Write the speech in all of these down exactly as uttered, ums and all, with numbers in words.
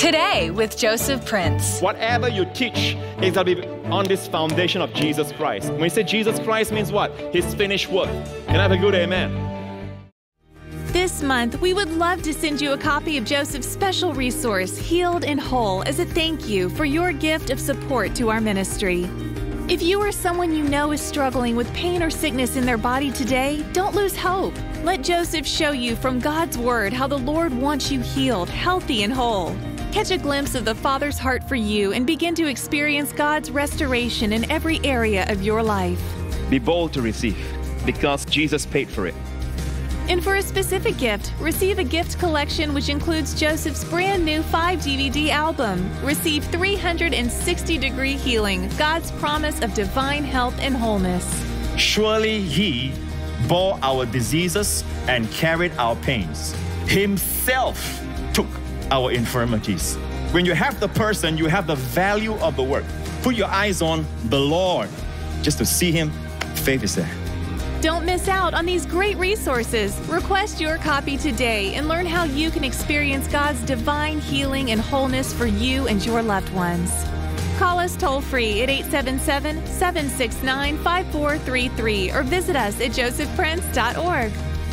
Today with Joseph Prince. Whatever you teach is going to be on this foundation of Jesus Christ. When we say Jesus Christ means what? His finished work. Can I have a good amen? This month, we would love to send you a copy of Joseph's special resource, Healed and Whole, as a thank you for your gift of support to our ministry. If you or someone you know is struggling with pain or sickness in their body today, don't lose hope. Let Joseph show you from God's Word how the Lord wants you healed, healthy, and whole. Catch a glimpse of the Father's heart for you and begin to experience God's restoration in every area of your life. Be bold to receive because Jesus paid for it. And for a specific gift, receive a gift collection which includes Joseph's brand new five D V D album. Receive three hundred sixty degree healing, God's promise of divine health and wholeness. Surely He bore our diseases and carried our pains. Himself took our infirmities. When you have the person, you have the value of the work. Put your eyes on the Lord. Just to see Him, faith is there. Don't miss out on these great resources. Request your copy today and learn how you can experience God's divine healing and wholeness for you and your loved ones. Call us toll-free at eight seven seven, seven six nine, five four three three or visit us at joseph prince dot org.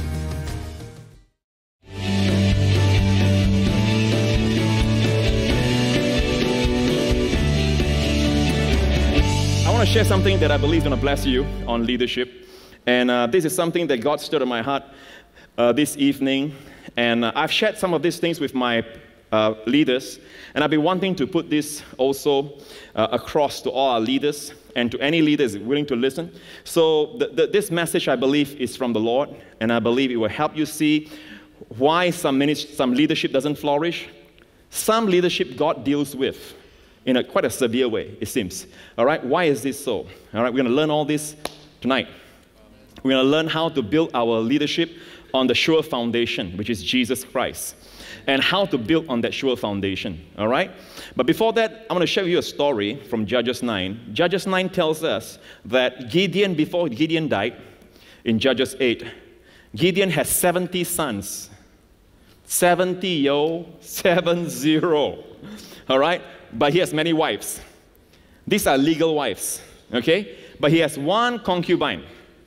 I want to share something that I believe is going to bless you on leadership. And uh, this is something that God stirred in my heart uh, this evening. And uh, I've shared some of these things with my uh, leaders. And I've been wanting to put this also uh, across to all our leaders and to any leaders willing to listen. So the, the, this message, I believe, is from the Lord. And I believe it will help you see why some, ministry, some leadership doesn't flourish. Some leadership God deals with in a, quite a severe way, it seems. All right, why is this so? All right, we're going to learn all this tonight. We're going to learn how to build our leadership on the sure foundation, which is Jesus Christ, and how to build on that sure foundation, all right? But before that, I'm going to share with you a story from Judges nine. Judges nine tells us that Gideon, before Gideon died, in Judges eight, Gideon has seventy sons. seventy, yo, seven zero, all right? But he has many wives. These are legal wives, okay? But he has one concubine.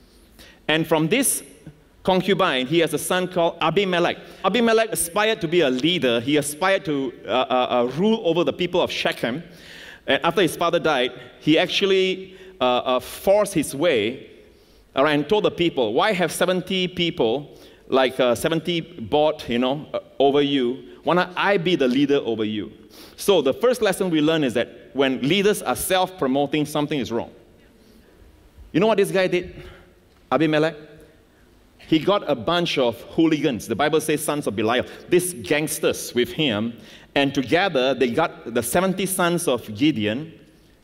And from this concubine, he has a son called Abimelech. Abimelech aspired to be a leader. He aspired to uh, uh, uh, rule over the people of Shechem. And after his father died, he actually uh, uh, forced his way uh, and told the people, why have seventy people, like uh, seventy bought, you know, uh, over you? Why not I be the leader over you? So the first lesson we learn is that when leaders are self-promoting, something is wrong. You know what this guy did? Abimelech, he got a bunch of hooligans. The Bible says sons of Belial. These gangsters with him. And together, they got the seventy sons of Gideon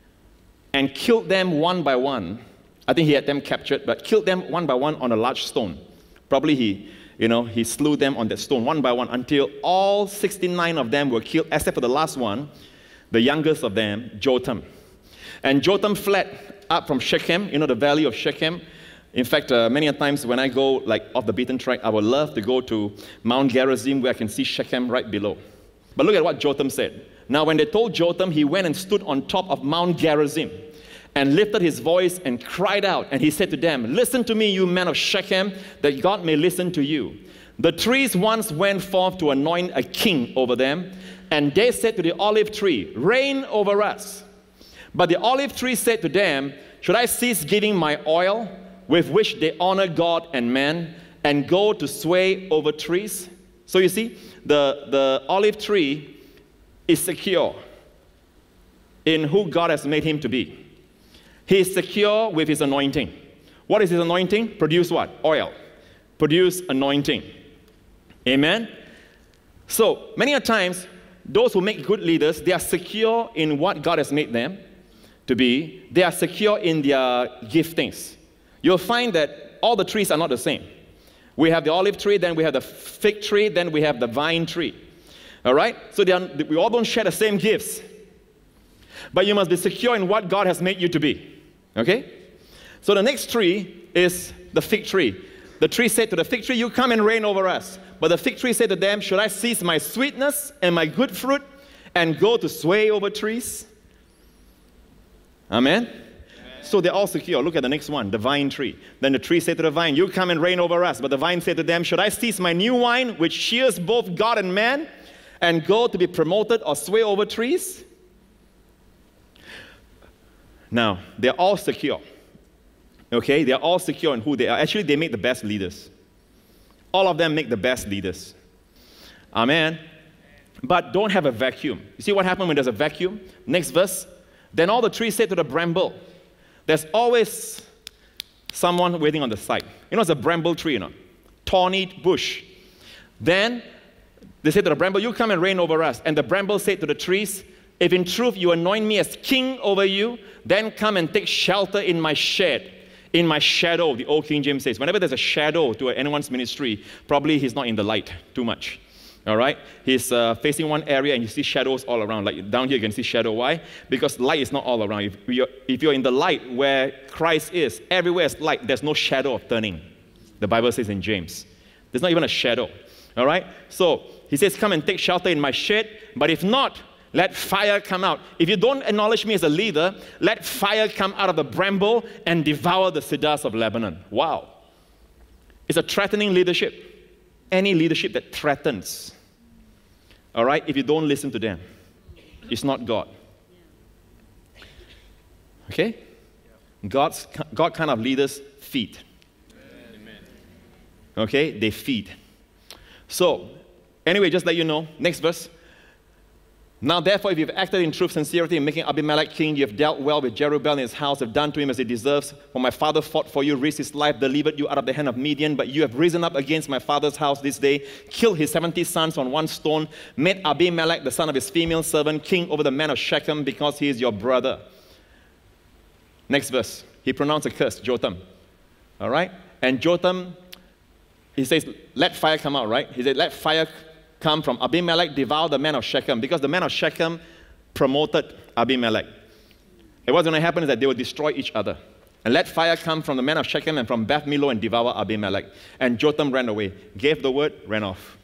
and killed them one by one. I think he had them captured, but killed them one by one on a large stone. Probably he, you know, he slew them on that stone one by one until all sixty-nine of them were killed, except for the last one, the youngest of them, Jotham. And Jotham fled up from Shechem, you know, the valley of Shechem. In fact, uh, many times when I go like off the beaten track, I would love to go to Mount Gerizim where I can see Shechem right below. But look at what Jotham said. Now, when they told Jotham, he went and stood on top of Mount Gerizim and lifted his voice and cried out. And he said to them, listen to me, you men of Shechem, that God may listen to you. The trees once went forth to anoint a king over them, and they said to the olive tree, reign over us. But the olive tree said to them, should I cease giving my oil, with which they honor God and man, and go to sway over trees? So you see, the, the olive tree is secure in who God has made him to be. He is secure with his anointing. What is his anointing? Produce what? Oil. Produce anointing. Amen? So, many a times, those who make good leaders, they are secure in what God has made them to be. They are secure in their giftings. You'll find that all the trees are not the same. We have the olive tree, then we have the fig tree, then we have the vine tree. All right? So they are, we all don't share the same gifts. But you must be secure in what God has made you to be. Okay? So the next tree is the fig tree. The tree said to the fig tree, you come and reign over us. But the fig tree said to them, should I cease my sweetness and my good fruit and go to sway over trees? Amen? Amen? So they're all secure. Look at the next one, the vine tree. Then the tree said to the vine, you come and reign over us. But the vine said to them, should I cease my new wine, which cheers both God and man, and go to be promoted or sway over trees? Now, they're all secure. Okay? They're all secure in who they are. Actually, they make the best leaders. All of them make the best leaders. Amen? But don't have a vacuum. You see what happens when there's a vacuum? Next verse. Then all the trees said to the bramble, there's always someone waiting on the side. You know, it's a bramble tree, you know, thorny bush. Then they said to the bramble, you come and reign over us. And the bramble said to the trees, if in truth you anoint me as king over you, then come and take shelter in my shade, in my shadow, the old King James says. Whenever there's a shadow to anyone's ministry, probably he's not in the light too much. All right? He's uh, facing one area and you see shadows all around. Like down here you can see shadow. Why? Because light is not all around. If you're, if you're in the light where Christ is, everywhere is light. There's no shadow of turning. The Bible says in James. There's not even a shadow. All right? So he says, come and take shelter in my shade. But if not, let fire come out. If you don't acknowledge me as a leader, let fire come out of the bramble and devour the cedars of Lebanon. Wow. It's a threatening leadership. Any leadership that threatens, all right, if you don't listen to them, it's not God. Okay? God's, God kind of leaders feed. Okay? They feed. So, anyway, just let you know, next verse. Now, therefore, if you've acted in truth, sincerity, in making Abimelech king, you have dealt well with Jerubbaal and his house, have done to him as he deserves. For my father fought for you, risked his life, delivered you out of the hand of Midian. But you have risen up against my father's house this day, killed his seventy sons on one stone, made Abimelech, the son of his female servant, king over the men of Shechem, because he is your brother. Next verse. He pronounced a curse, Jotham. All right? And Jotham, he says, let fire come out, right? He said, let fire come from Abimelech, devour the men of Shechem, because the men of Shechem promoted Abimelech. And what's going to happen is that they will destroy each other. And let fire come from the men of Shechem and from Beth Millo and devour Abimelech. And Jotham ran away, gave the word, ran off.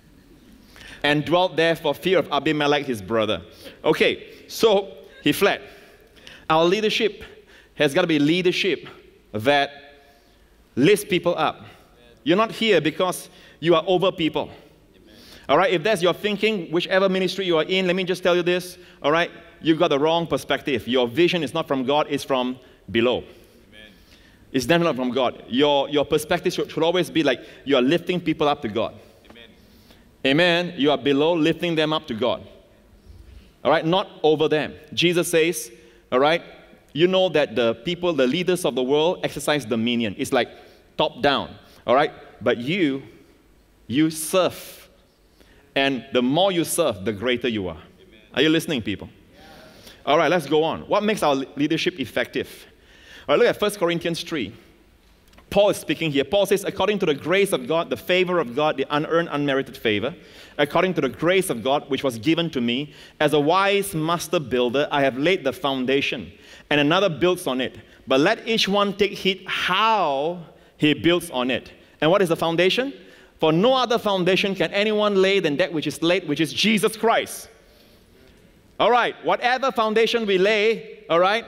And dwelt there for fear of Abimelech, his brother. Okay, so he fled. Our leadership has got to be leadership that lifts people up. You're not here because you are over people. All right, if that's your thinking, whichever ministry you are in, let me just tell you this, all right, you've got the wrong perspective. Your vision is not from God, it's from below. Amen. It's definitely not from God. Your, your perspective should, should always be like you are lifting people up to God. Amen. Amen. You are below, lifting them up to God. All right, not over them. Jesus says, all right, you know that the people, the leaders of the world exercise dominion. It's like top down, all right, but you, you serve. And the more you serve, the greater you are. Amen. Are you listening, people? Yeah. All right, let's go on. What makes our leadership effective? All right, look at First Corinthians three. Paul is speaking here. Paul says, according to the grace of God, the favor of God, the unearned, unmerited favor, according to the grace of God, which was given to me, as a wise master builder, I have laid the foundation, and another builds on it. But let each one take heed how he builds on it. And what is the foundation? For no other foundation can anyone lay than that which is laid, which is Jesus Christ. All right, whatever foundation we lay, all right,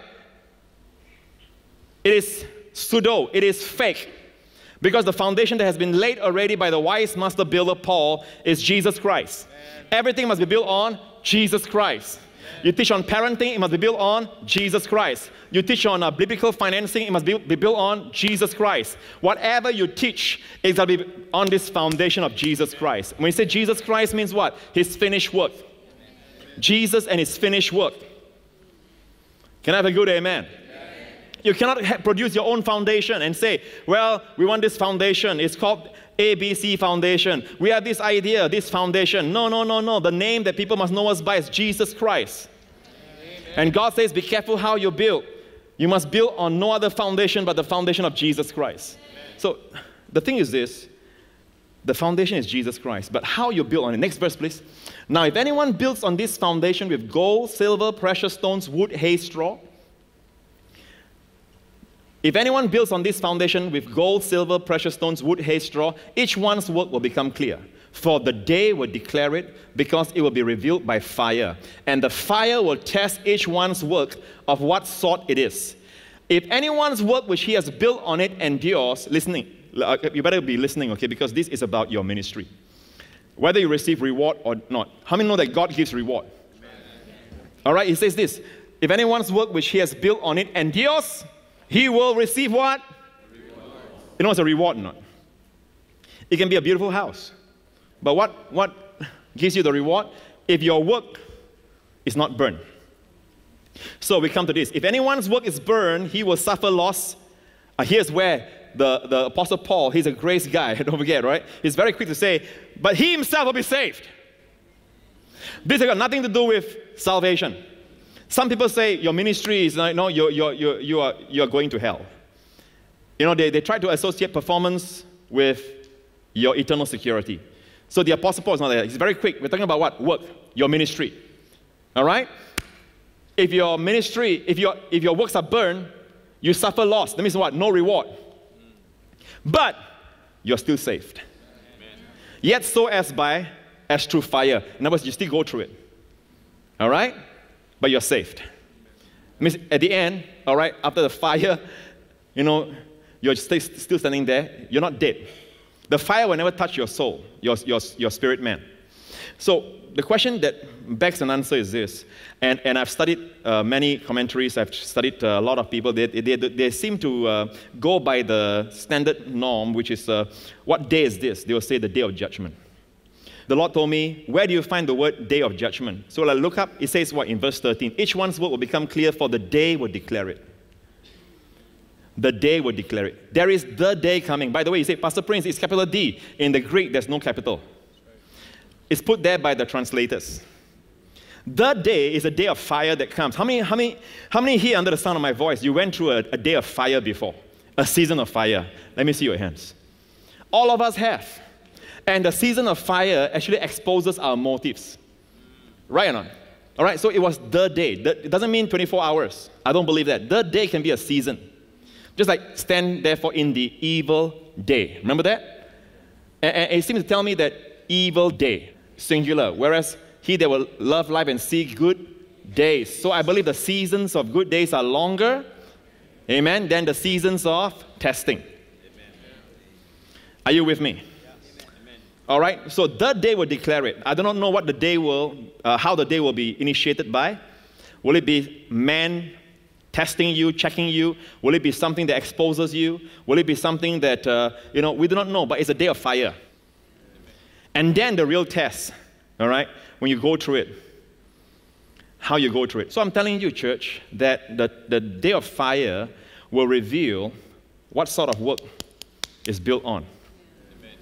it is pseudo, it is fake. Because the foundation that has been laid already by the wise master builder Paul is Jesus Christ. Amen. Everything must be built on Jesus Christ. You teach on parenting, it must be built on Jesus Christ. You teach on uh, biblical financing, it must be, be built on Jesus Christ. Whatever you teach, it's going to be on this foundation of Jesus Christ. When you say Jesus Christ means what? His finished work. Jesus and his finished work. Can I have a good amen? You cannot ha- produce your own foundation and say, well, we want this foundation. It's called A B C Foundation. We have this idea, this foundation. No, no, no, no. The name that people must know us by is Jesus Christ. Amen. And God says, be careful how you build. You must build on no other foundation but the foundation of Jesus Christ. Amen. So the thing is this. The foundation is Jesus Christ. But how you build on it. Next verse, please. Now, if anyone builds on this foundation with gold, silver, precious stones, wood, hay, straw, If anyone builds on this foundation with gold, silver, precious stones, wood, hay, straw, each one's work will become clear. For the day will declare it, because it will be revealed by fire. And the fire will test each one's work of what sort it is. If anyone's work which he has built on it endures, listening, you better be listening, okay, because this is about your ministry. Whether you receive reward or not. How many know that God gives reward? Amen. All right, he says this. If anyone's work which he has built on it endures, he will receive what? Reward. You know what's a reward or not? It can be a beautiful house. But what, what gives you the reward? If your work is not burned. So we come to this. If anyone's work is burned, he will suffer loss. Uh, here's where the, the Apostle Paul, he's a grace guy, don't forget, right? He's very quick to say, but he himself will be saved. This has got nothing to do with salvation. Some people say your ministry is, no, you're, you're, you're, you are, you are going to hell. You know, they, they try to associate performance with your eternal security. So the Apostle Paul is not there. He's very quick. We're talking about what? Work, your ministry. All right? If your ministry, if your, if your works are burned, you suffer loss. That means what? No reward. But you're still saved. Amen. Yet so as by, as through fire. In other words, you still go through it. All right? But you're saved. It means at the end, all right, after the fire, you know, you're still, still standing there. You're not dead. The fire will never touch your soul, your, your, your spirit man. So the question that begs an answer is this, and, and I've studied uh, many commentaries, I've studied uh, a lot of people, they, they, they seem to uh, go by the standard norm, which is, uh, what day is this? They will say the day of judgment. The Lord told me, where do you find the word day of judgment? So I look up, it says what in verse thirteen, each one's work will become clear, for the day will declare it. The day will declare it. There is the day coming. By the way, you say, Pastor Prince, it's capital D. In the Greek, there's no capital. It's put there by the translators. The day is a day of fire that comes. How many, how many, how many here under the sound of my voice, you went through a, a day of fire before? A season of fire. Let me see your hands. All of us have. And the season of fire actually exposes our motives. Right or not? All right, so it was the day. The, it doesn't mean twenty-four hours. I don't believe that. The day can be a season. Just like stand therefore in the evil day. Remember that? And, and it seems to tell me that evil day, singular, whereas he that will love life and see good days. So I believe the seasons of good days are longer, amen, than the seasons of testing. Amen. Are you with me? Yes. All right, so the day will declare it. I do not know what the day will, uh, how the day will be initiated by. Will it be man testing you, checking you? Will it be something that exposes you? Will it be something that, uh, you know, we do not know, but it's a day of fire. And then the real test, all right, when you go through it, how you go through it. So I'm telling you, church, that the, the day of fire will reveal what sort of work is built on. Amen.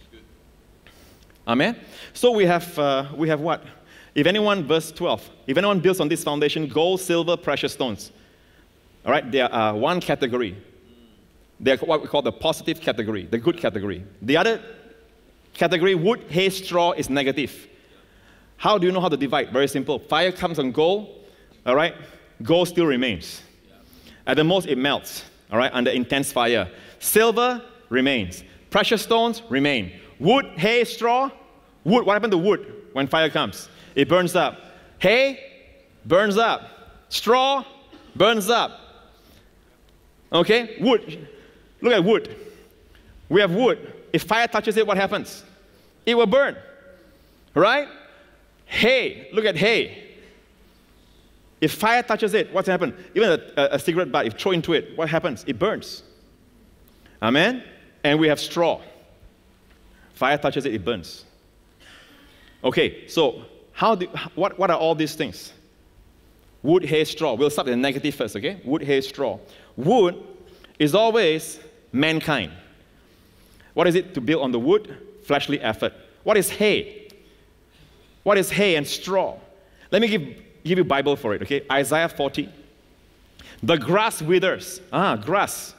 Amen? So we have, uh, we have what? If anyone, verse twelve, if anyone builds on this foundation, gold, silver, precious stones. All right, they are uh, one category. They are what we call the positive category, the good category. The other category, wood, hay, straw, is negative. How do you know how to divide? Very simple. Fire comes on gold, all right? Gold still remains. At the most, it melts, all right, under intense fire. Silver remains. Precious stones remain. Wood, hay, straw. Wood, what happened to wood when fire comes? It burns up. Hay burns up. Straw burns up. Okay? Wood. Look at wood. We have wood. If fire touches it, what happens? It will burn. Right? Hay. Look at hay. If fire touches it, what's happened? Even a, a, a cigarette butt, if you throw into it, what happens? It burns. Amen? And we have straw. Fire touches it, it burns. Okay, so how do, what, what are all these things? Wood, hay, straw. We'll start with the negative first, okay? Wood, hay, straw. Wood is always mankind. What is it to build on the wood? Fleshly effort. What is hay? What is hay and straw? Let me give, give you a Bible for it, okay? Isaiah forty. The grass withers. Ah, grass.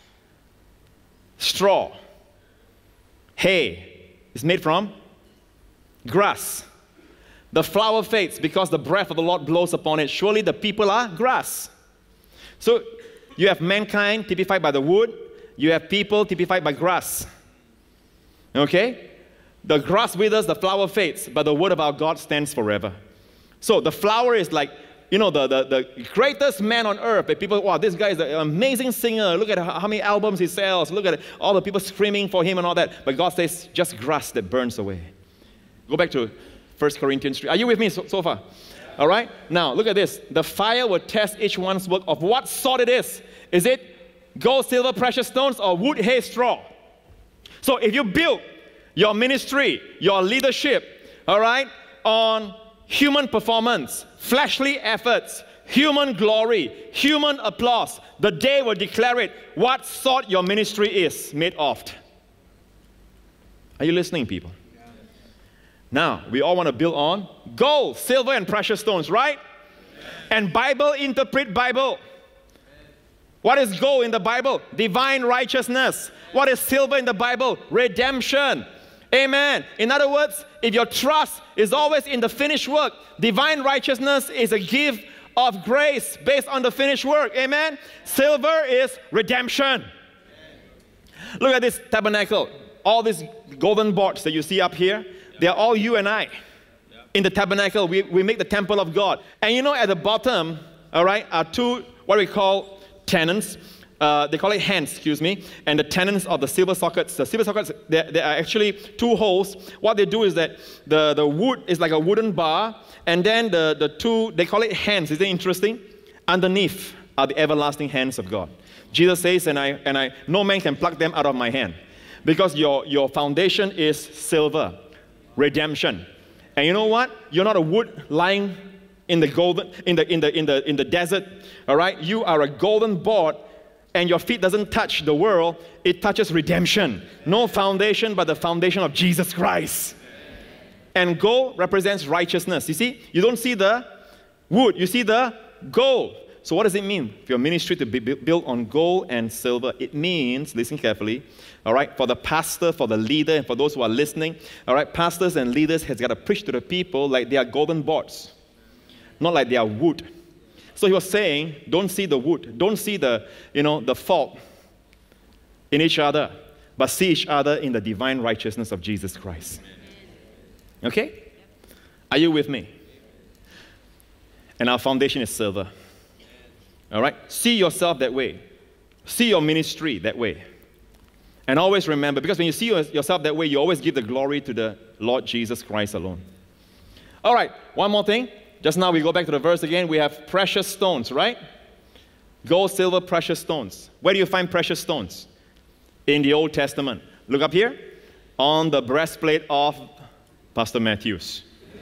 Straw. Hay is made from grass. The flower fades because the breath of the Lord blows upon it. Surely the people are grass. So you have mankind typified by the wood. You have people typified by grass. Okay? The grass withers, the flower fades, but the word of our God stands forever. So the flower is like, you know, the, the, the greatest man on earth. That people, wow, this guy is an amazing singer. Look at how many albums he sells. Look at all the people screaming for him and all that. But God says, just grass that burns away. Go back to First Corinthians three. Are you with me so, so far? Yeah. All right? Now, look at this. The fire will test each one's work of what sort it is. Is it gold, silver, precious stones, or wood, hay, straw? So if you build your ministry, your leadership, all right, on human performance, fleshly efforts, human glory, human applause, the day will declare it what sort your ministry is made of. Are you listening, people? Yeah. Now, we all want to build on gold, silver, and precious stones, right? Yeah. And Bible interpret Bible. What is gold in the Bible? Divine righteousness. What is silver in the Bible? Redemption. Amen. In other words, if your trust is always in the finished work, divine righteousness is a gift of grace based on the finished work. Amen. Silver is redemption. Look at this tabernacle. All these golden boards that you see up here, they're all you and I. In the tabernacle, we, we make the temple of God. And you know, at the bottom, all right, are two, what we call tenons. Uh, they call it hands, excuse me, and the tenons of the silver sockets. The silver sockets, there are actually two holes. What they do is that the, the wood is like a wooden bar, and then the, the two, they call it hands. Isn't it interesting? Underneath are the everlasting hands of God. Jesus says, and I, and I, no man can pluck them out of my hand, because your, your foundation is silver, redemption. And you know what? You're not a wood lying in the golden, in the in the in the in the desert. All right, you are a golden board. And your feet doesn't touch the world, it touches redemption. No foundation but the foundation of Jesus Christ. And gold represents righteousness. You see, you don't see the wood, you see the gold. So what does it mean for your ministry to be built on gold and silver? It means, listen carefully, all right, for the pastor, for the leader, and for those who are listening, all right, pastors and leaders has got to preach to the people like they are golden boards, not like they are wood. So he was saying, don't see the wood, don't see the, you know, the fault in each other, but see each other in the divine righteousness of Jesus Christ. Okay? Are you with me? And our foundation is silver. All right? See yourself that way. See your ministry that way. And always remember, because when you see yourself that way, you always give the glory to the Lord Jesus Christ alone. All right, one more thing. Just now we go back to the verse again. We have precious stones, right? Gold, silver, precious stones. Where do you find precious stones? In the Old Testament. Look up here. On the breastplate of Pastor Matthews.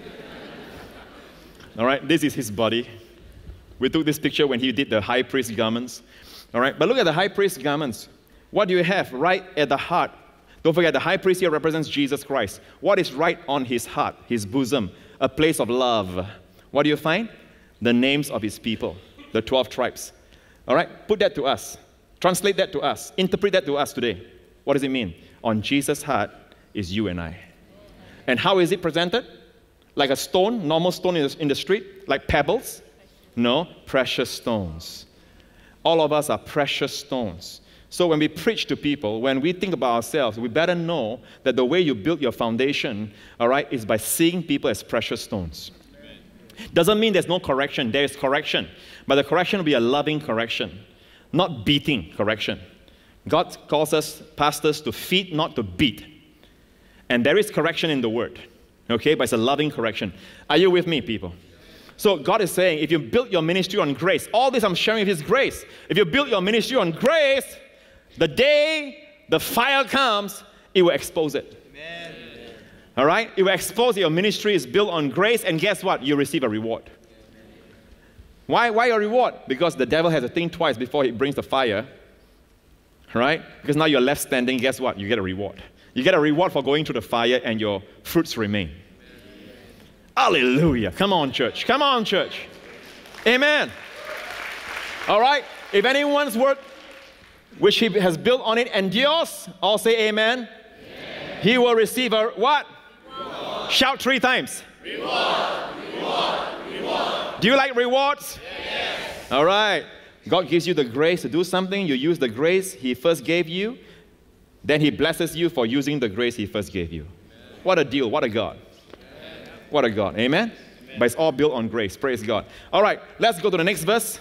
All right, this is his body. We took this picture when he did the high priest garments. All right, but look at the high priest garments. What do you have right at the heart? Don't forget, the high priest here represents Jesus Christ. What is right on his heart, his bosom? A place of love. What do you find? The names of his people, the twelve tribes. All right, put that to us. Translate that to us. Interpret that to us today. What does it mean? On Jesus' heart is you and I. And how is it presented? Like a stone, normal stone in the, in the street? Like pebbles? No, precious stones. All of us are precious stones. So when we preach to people, when we think about ourselves, we better know that the way you build your foundation, all right, is by seeing people as precious stones. Doesn't mean there's no correction. There is correction. But the correction will be a loving correction, not beating correction. God calls us pastors to feed, not to beat. And there is correction in the word, okay? But it's a loving correction. Are you with me, people? So God is saying, if you build your ministry on grace, all this I'm sharing with His grace. If you build your ministry on grace, the day the fire comes, it will expose it. Amen. All right? It will expose your ministry is built on grace, and guess what? You receive a reward. Why, why a reward? Because the devil has to think twice before he brings the fire. Right? Because now you're left standing, guess what? You get a reward. You get a reward for going through the fire, and your fruits remain. Amen. Hallelujah. Come on, church. Come on, church. Amen. All right? If anyone's work which he has built on it endures, all say amen. Amen. He will receive a what? Reward. Shout three times. Reward, reward, reward. Do you like rewards? Yes. All right. God gives you the grace to do something. You use the grace He first gave you. Then He blesses you for using the grace He first gave you. Amen. What a deal. What a God. What a God. Amen? Amen? But it's all built on grace. Praise God. All right, let's go to the next verse.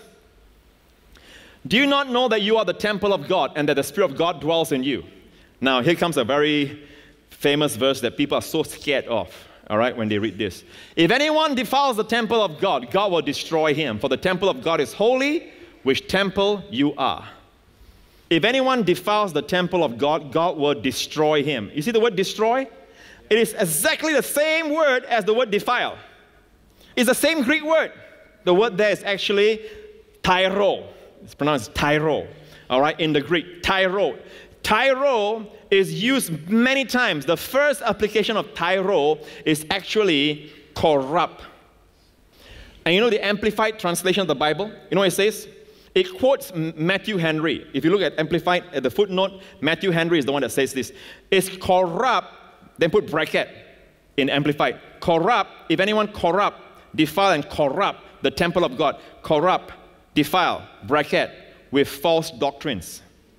Do you not know that you are the temple of God and that the Spirit of God dwells in you? Now, here comes a very famous verse that people are so scared of, all right, when they read this. If anyone defiles the temple of God, God will destroy him. For the temple of God is holy, which temple you are. If anyone defiles the temple of God, God will destroy him. You see the word destroy? It is exactly the same word as the word defile. It's the same Greek word. The word there is actually tyro. It's pronounced tyro, all right, in the Greek, tyro. Tyro is used many times. The first application of tyro is actually corrupt. And you know the Amplified translation of the Bible? You know what it says? It quotes Matthew Henry. If you look at Amplified, at the footnote, Matthew Henry is the one that says this. It's corrupt, then put bracket in Amplified. Corrupt, if anyone corrupt, defile and corrupt the temple of God. Corrupt, defile, bracket, with false doctrines.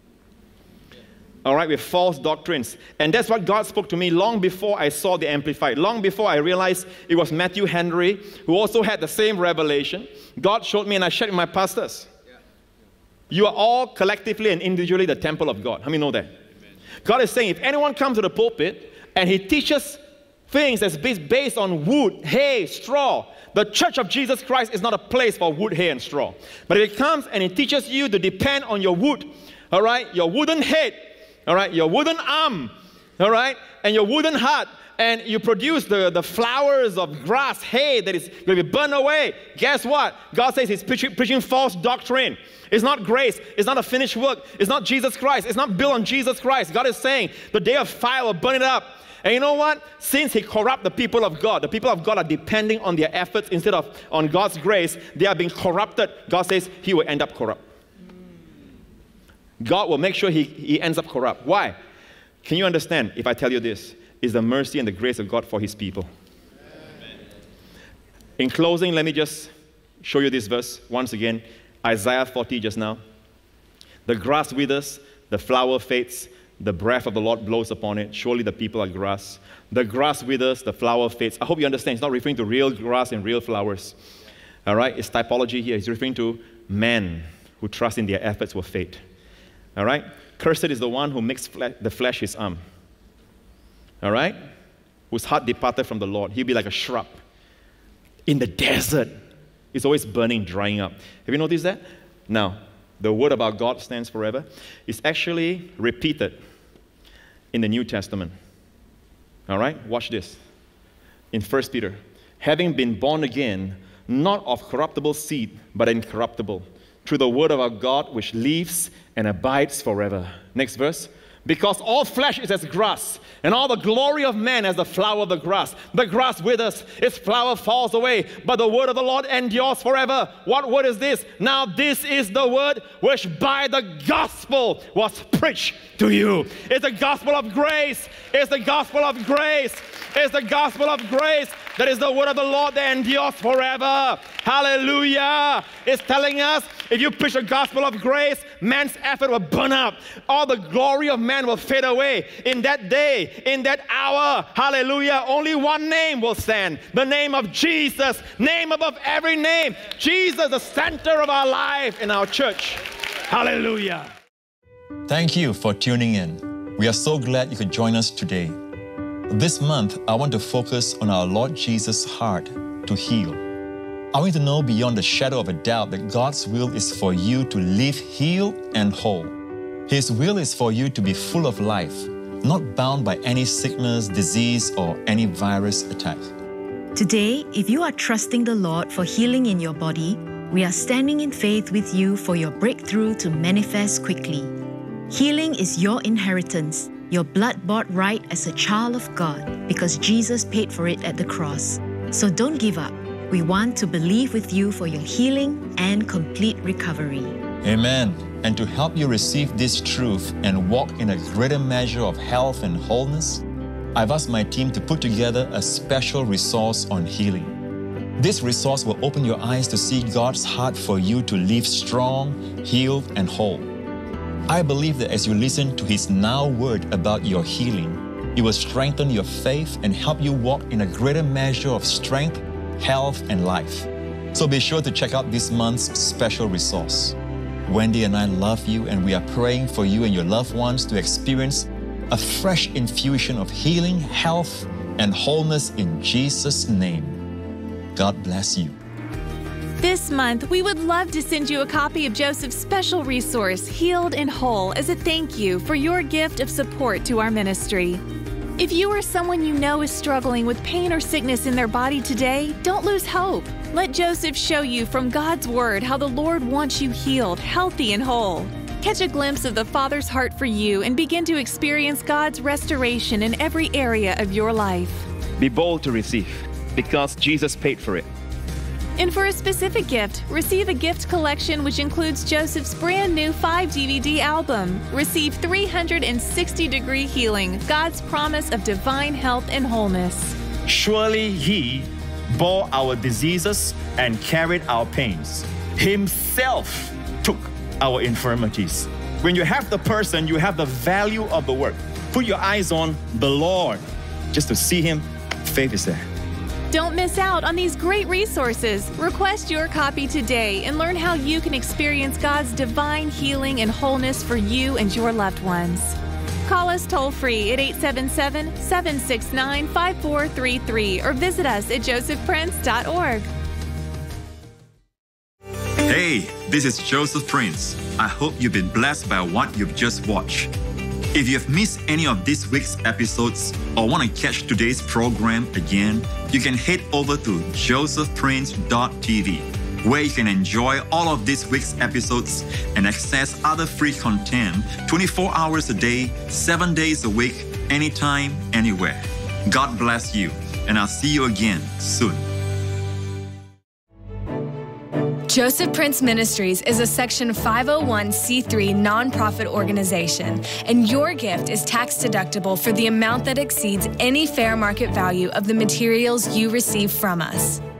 All right, with false doctrines. And that's what God spoke to me long before I saw the Amplified. Long before I realized it was Matthew Henry, who also had the same revelation. God showed me and I shared with my pastors. You are all collectively and individually the temple of God. How many know that? Amen. God is saying, if anyone comes to the pulpit and he teaches things that's based on wood, hay, straw, the church of Jesus Christ is not a place for wood, hay, and straw. But if it comes and it teaches you to depend on your wood, all right, your wooden head, all right, your wooden arm, all right, and your wooden heart, and you produce the, the flowers of grass, hay that is going to be burned away. Guess what? God says he's preaching, preaching false doctrine. It's not grace. It's not a finished work. It's not Jesus Christ. It's not built on Jesus Christ. God is saying the day of fire will burn it up. And you know what? Since he corrupt the people of God, the people of God are depending on their efforts instead of on God's grace. They are being corrupted. God says he will end up corrupt. God will make sure he, he ends up corrupt. Why? Can you understand if I tell you this? Is the mercy and the grace of God for his people. Amen. In closing, let me just show you this verse once again. Isaiah forty just now. The grass withers, the flower fades, the breath of the Lord blows upon it. Surely the people are grass. The grass withers, the flower fades. I hope you understand. It's not referring to real grass and real flowers. All right? It's typology here. It's referring to men who trust in their efforts will fade. All right? Cursed is the one who makes fle- the flesh his arm. All right? Whose heart departed from the Lord. He'll be like a shrub in the desert. It's always burning, drying up. Have you noticed that? Now, the word about God stands forever. It's actually repeated in the New Testament. All right? Watch this. In First Peter. Having been born again, not of corruptible seed, but incorruptible, through the word of our God, which lives and abides forever. Next verse. Because all flesh is as grass, and all the glory of man as the flower of the grass. The grass withers, its flower falls away, but the word of the Lord endures forever. What word is this? Now this is the word which by the gospel was preached to you. It's the gospel of grace. It's the gospel of grace. It's the gospel of grace. That is the word of the Lord that endures forever. Hallelujah. It's telling us if you preach the gospel of grace, man's effort will burn up. All the glory of man will fade away. In that day, in that hour, hallelujah, only one name will stand. The name of Jesus. Name above every name. Jesus, the center of our life in our church. Hallelujah. Thank you for tuning in. We are so glad you could join us today. This month, I want to focus on our Lord Jesus' heart to heal. I want you to know beyond the shadow of a doubt that God's will is for you to live healed and whole. His will is for you to be full of life, not bound by any sickness, disease, or any virus attack. Today, if you are trusting the Lord for healing in your body, we are standing in faith with you for your breakthrough to manifest quickly. Healing is your inheritance, your blood-bought right as a child of God, because Jesus paid for it at the cross. So don't give up. We want to believe with you for your healing and complete recovery. Amen. And to help you receive this truth and walk in a greater measure of health and wholeness, I've asked my team to put together a special resource on healing. This resource will open your eyes to see God's heart for you to live strong, healed, and whole. I believe that as you listen to His now word about your healing, It will strengthen your faith and help you walk in a greater measure of strength, health, and life. So be sure to check out this month's special resource. Wendy and I love you, and we are praying for you and your loved ones to experience a fresh infusion of healing, health, and wholeness in Jesus' name. God bless you. This month, we would love to send you a copy of Joseph's special resource, Healed and Whole, as a thank you for your gift of support to our ministry. If you or someone you know is struggling with pain or sickness in their body today, don't lose hope. Let Joseph show you from God's Word how the Lord wants you healed, healthy, and whole. Catch a glimpse of the Father's heart for you and begin to experience God's restoration in every area of your life. Be bold to receive, because Jesus paid for it. And for a specific gift, receive a gift collection which includes Joseph's brand new five D V D album. Receive three hundred sixty degree healing, God's promise of divine health and wholeness. Surely He bore our diseases and carried our pains. Himself took our infirmities. When you have the person, you have the value of the work. Put your eyes on the Lord. Just to see Him, faith is there. Don't miss out on these great resources. Request your copy today and learn how you can experience God's divine healing and wholeness for you and your loved ones. Call us toll-free at eight seven seven, seven six nine, five four three three or visit us at joseph prince dot org. Hey, this is Joseph Prince. I hope you've been blessed by what you've just watched. If you've missed any of this week's episodes or want to catch today's program again, you can head over to joseph prince dot t v, where you can enjoy all of this week's episodes and access other free content twenty-four hours a day, seven days a week, anytime, anywhere. God bless you, and I'll see you again soon. Joseph Prince Ministries is a Section five oh one c three nonprofit organization, and your gift is tax deductible for the amount that exceeds any fair market value of the materials you receive from us.